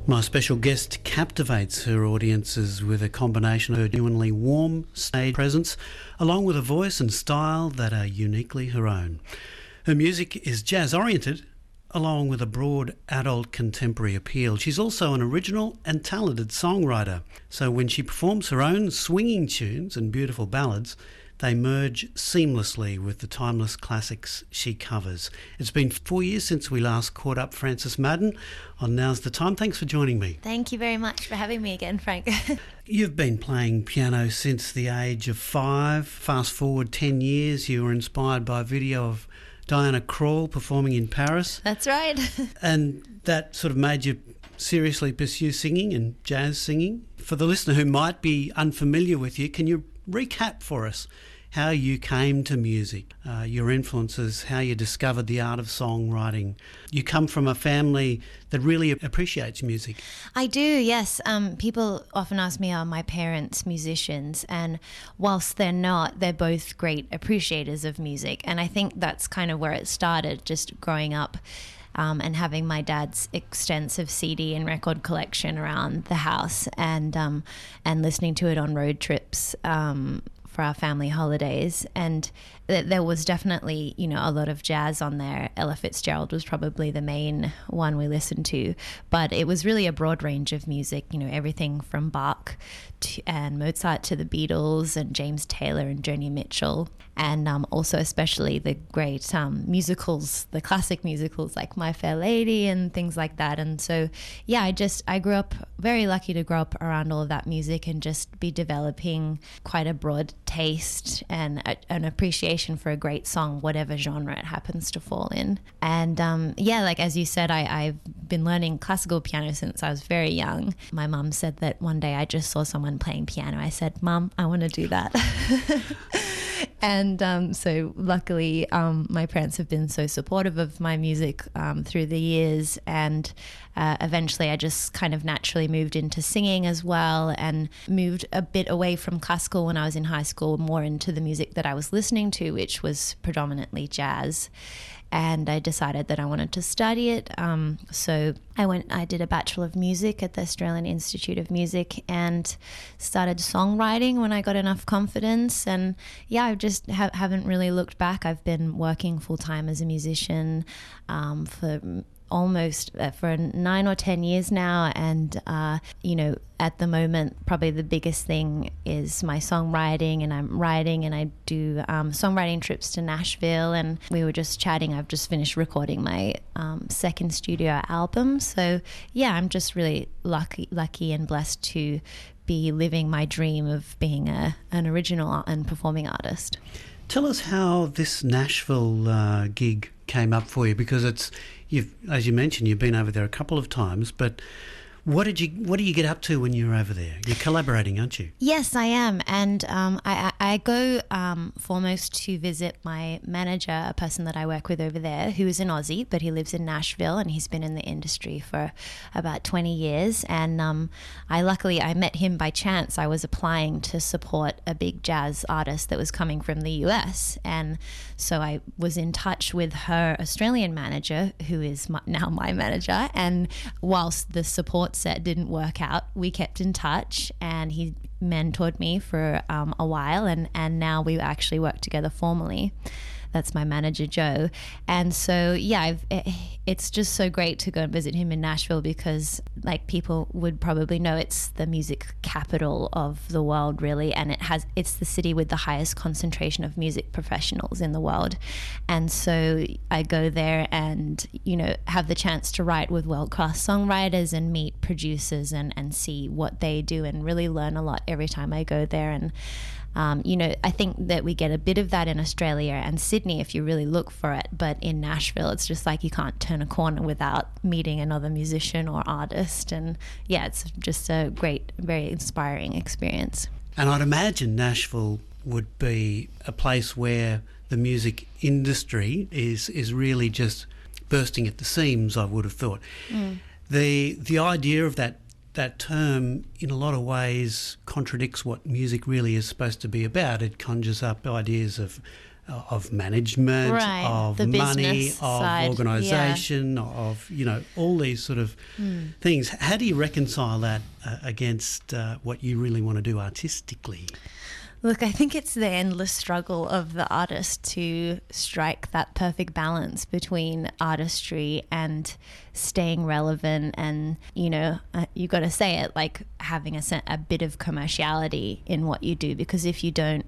My special guest captivates her audiences with a combination of her genuinely warm stage presence, along with a voice and style that are uniquely her own. Her music is jazz-oriented, along with a broad adult contemporary appeal. She's also an original and talented songwriter, so when she performs her own swinging tunes and beautiful ballads, they merge seamlessly with the timeless classics she covers. It's been 4 years since we last caught up, Frances Madden, on Now's the Time. Thanks for joining me. Thank you very much for having me again, Frank. You've been playing piano since the age of 5. Fast forward 10 years, you were inspired by a video of Diana Krall performing in Paris. That's right. And that sort of made you seriously pursue singing and jazz singing. For the listener who might be unfamiliar with you, can you recap for us how you came to music, your influences, how you discovered the art of songwriting? You come from a family that really appreciates music. I do, yes. People often ask me, are my parents musicians? And whilst they're not, they're both great appreciators of music. And I think that's kind of where it started, just growing up and having my dad's extensive CD and record collection around the house and listening to it on road trips for our family holidays. And there was definitely, a lot of jazz on there. Ella Fitzgerald was probably the main one we listened to, but it was really a broad range of music, everything from Bach and Mozart to the Beatles and James Taylor and Joni Mitchell, and also especially the great musicals, the classic musicals like My Fair Lady and things like that. And so, I grew up very lucky to grow up around all of that music and just be developing quite a broad taste and an appreciation for a great song, whatever genre it happens to fall in. And as you said, I've been learning classical piano since I was very young. My mum said that one day I just saw someone playing piano. I said, "Mum, I want to do that." And so luckily my parents have been so supportive of my music through the years, and eventually I just kind of naturally moved into singing as well, and moved a bit away from classical when I was in high school, more into the music that I was listening to, which was predominantly jazz. And I decided that I wanted to study it. So I did a Bachelor of Music at the Australian Institute of Music and started songwriting when I got enough confidence. And I just haven't really looked back. I've been working full-time as a musician for 9 or 10 years now, and at the moment probably the biggest thing is my songwriting, and I'm writing, and I do songwriting trips to Nashville. And we were just chatting, I've just finished recording my second studio album, so I'm just really lucky and blessed to be living my dream of being an original and performing artist. Tell us how this Nashville gig came up for you, because as you mentioned, you've been over there a couple of times, but what do you get up to when you're over there? You're collaborating, aren't you? Yes, I am. And I go foremost to visit my manager, a person that I work with over there, who is an Aussie, but he lives in Nashville, and he's been in the industry for about 20 years. And I met him by chance. I was applying to support a big jazz artist that was coming from the US. And so I was in touch with her Australian manager, who is now my manager. And whilst the support set didn't work out, we kept in touch, and he mentored me for a while, and now we actually work together formally. That's my manager, Joe. And so, it's just so great to go and visit him in Nashville, because like people would probably know, it's the music capital of the world, really. And it's the city with the highest concentration of music professionals in the world. And so I go there and, have the chance to write with world-class songwriters and meet producers and see what they do, and really learn a lot every time I go there. And I think that we get a bit of that in Australia and Sydney if you really look for it, but in Nashville it's just like you can't turn a corner without meeting another musician or artist. And it's just a great, very inspiring experience. And I'd imagine Nashville would be a place where the music industry is really just bursting at the seams, I would have thought. The idea of that term in a lot of ways contradicts what music really is supposed to be about. It conjures up ideas of of management, Right, of the money, business of side, organisation, of, all these sort of things. How do you reconcile that against what you really want to do artistically? Look, I think it's the endless struggle of the artist to strike that perfect balance between artistry and staying relevant, and you got to say it, like having a bit of commerciality in what you do, because if you don't,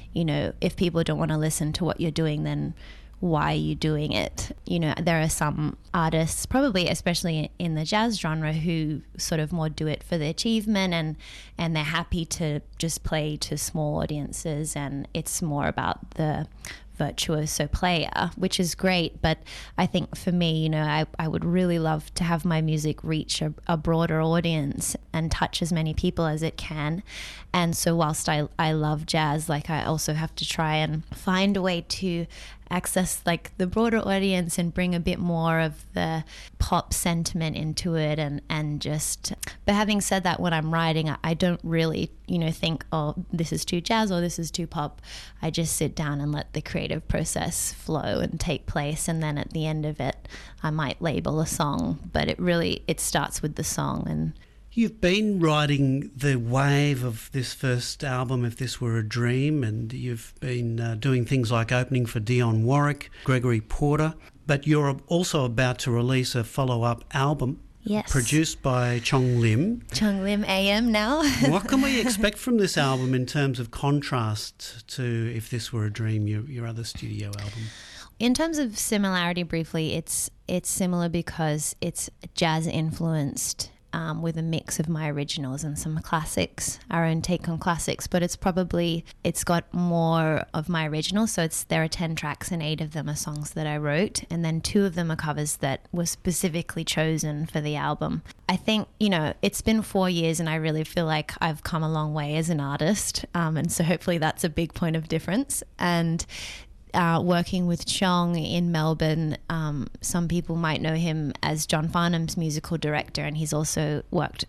if people don't want to listen to what you're doing, then why are you doing it? There are some artists, probably especially in the jazz genre, who sort of more do it for the achievement, and they're happy to just play to small audiences, and it's more about the virtuoso player, which is great. But I think for me, I would really love to have my music reach a broader audience and touch as many people as it can. And so whilst I love jazz, like I also have to try and find a way to access like the broader audience and bring a bit more of the pop sentiment into it, and just, but having said that, when I'm writing, I don't really think, oh, this is too jazz or this is too pop. I just sit down and let the creative process flow and take place, and then at the end of it I might label a song, but it starts with the song. And you've been riding the wave of this first album, If This Were a Dream, and you've been doing things like opening for Dionne Warwick, Gregory Porter, but you're also about to release a follow-up album. Yes. Produced by Chong Lim. Chong Lim AM now. What can we expect from this album in terms of contrast to If This Were a Dream, your other studio album? In terms of similarity, briefly, it's similar because it's jazz influenced, with a mix of my originals and some classics, our own take on classics, but it's got more of my originals. So there are 10 tracks and 8 of them are songs that I wrote, and then 2 of them are covers that were specifically chosen for the album. I think, it's been 4 years and I really feel like I've come a long way as an artist, and so hopefully that's a big point of difference. And working with Chong in Melbourne, some people might know him as John Farnham's musical director, and he's also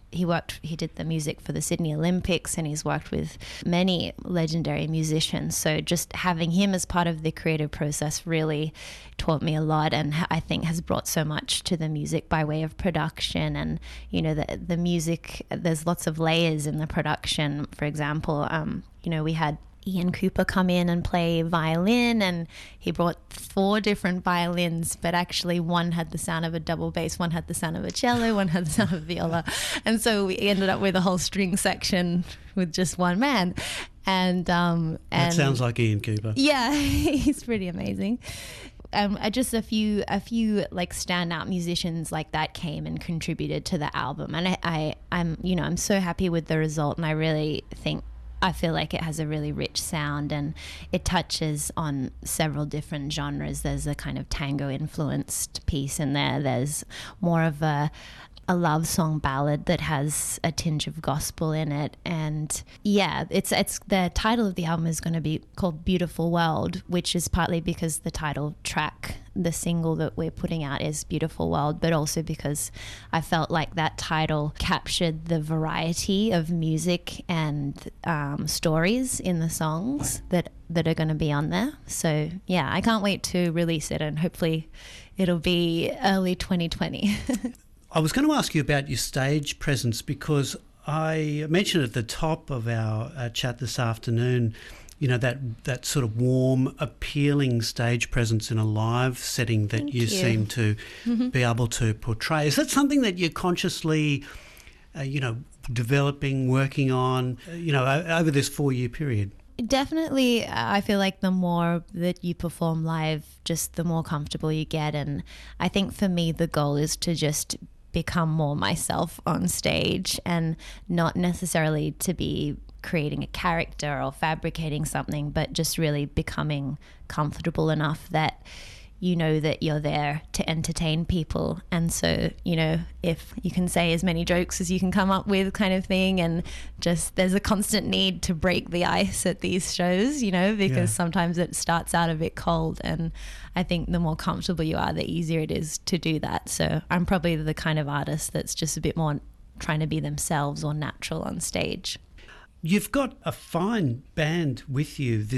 he did the music for the Sydney Olympics, and he's worked with many legendary musicians. So just having him as part of the creative process really taught me a lot, and I think has brought so much to the music by way of production. And the music, there's lots of layers in the production. For example, we had Ian Cooper come in and play violin, and he brought 4 different violins, but actually one had the sound of a double bass, one had the sound of a cello, one had the sound of a viola, and so we ended up with a whole string section with just one man. And that sounds like Ian Cooper. Yeah, he's pretty amazing. Just a few like standout musicians like that came and contributed to the album, and I'm so happy with the result, and I feel like it has a really rich sound, and it touches on several different genres. There's a kind of tango influenced piece in there. There's more of a love song ballad that has a tinge of gospel in it. And yeah, it's the title of the album is going to be called Beautiful World, which is partly because the title track, the single that we're putting out, is Beautiful World, but also because I felt like that title captured the variety of music and stories in the songs that are going to be on there. So yeah, I can't wait to release it, and hopefully it'll be early 2020. I was going to ask you about your stage presence, because I mentioned at the top of our chat this afternoon, that sort of warm, appealing stage presence in a live setting that you seem to be able to portray. Is that something that you're consciously, developing, working on, over this 4-year period? Definitely, I feel like the more that you perform live, just the more comfortable you get. And I think for me, the goal is to just become more myself on stage, and not necessarily to be creating a character or fabricating something, but just really becoming comfortable enough that you know that you're there to entertain people. And so, if you can say as many jokes as you can come up with, kind of thing, and just there's a constant need to break the ice at these shows, because sometimes it starts out a bit cold, and I think the more comfortable you are, the easier it is to do that. So I'm probably the kind of artist that's just a bit more trying to be themselves or natural on stage. You've got a fine band with you this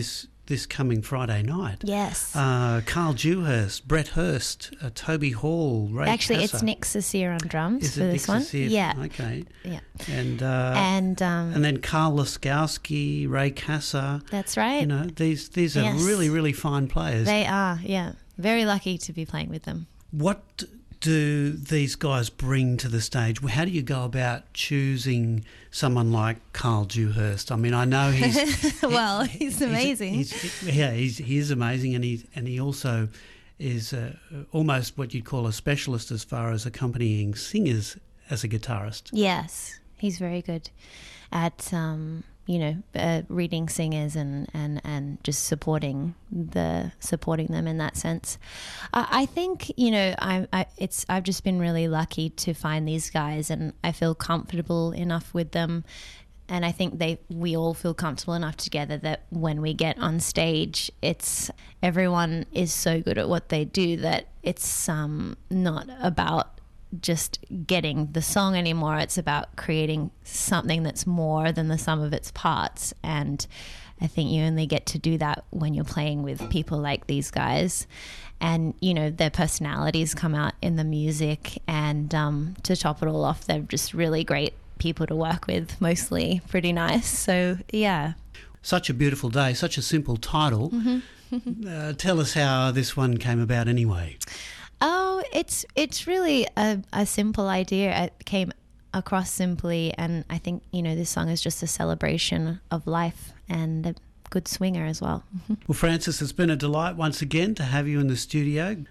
this coming Friday night. Yes. Carl Dewhurst, Brett Hurst, Toby Hall, Ray Actually, Kasser. it's Nick Cecere on drums Is for it this Nick one. Cecere? Yeah. Okay. Yeah. And And then Carl Laskowski, Ray Kasser. that's right. You know, these are Yes. really, really fine players. They are, yeah. Very lucky to be playing with them. What do these guys bring to the stage? How do you go about choosing someone like Carl Dewhurst? I mean, I know he's Well, he's amazing. He is amazing, and he also is almost what you'd call a specialist as far as accompanying singers as a guitarist. Yes, he's very good at reading singers and just supporting them in that sense. I think I've just been really lucky to find these guys, and I feel comfortable enough with them. And I think we all feel comfortable enough together that when we get on stage, everyone is so good at what they do that it's not about just getting the song anymore. It's about creating something that's more than the sum of its parts. And I think you only get to do that when you're playing with people like these guys. And, their personalities come out in the music. And to top it all off, they're just really great people to work with, mostly pretty nice. So, yeah. Such a beautiful day, such a simple title. Mm-hmm. Tell us how this one came about anyway. Oh, it's really a simple idea. It came across simply, and I think, this song is just a celebration of life and a good swinger as well. Well, Frances, it's been a delight once again to have you in the studio.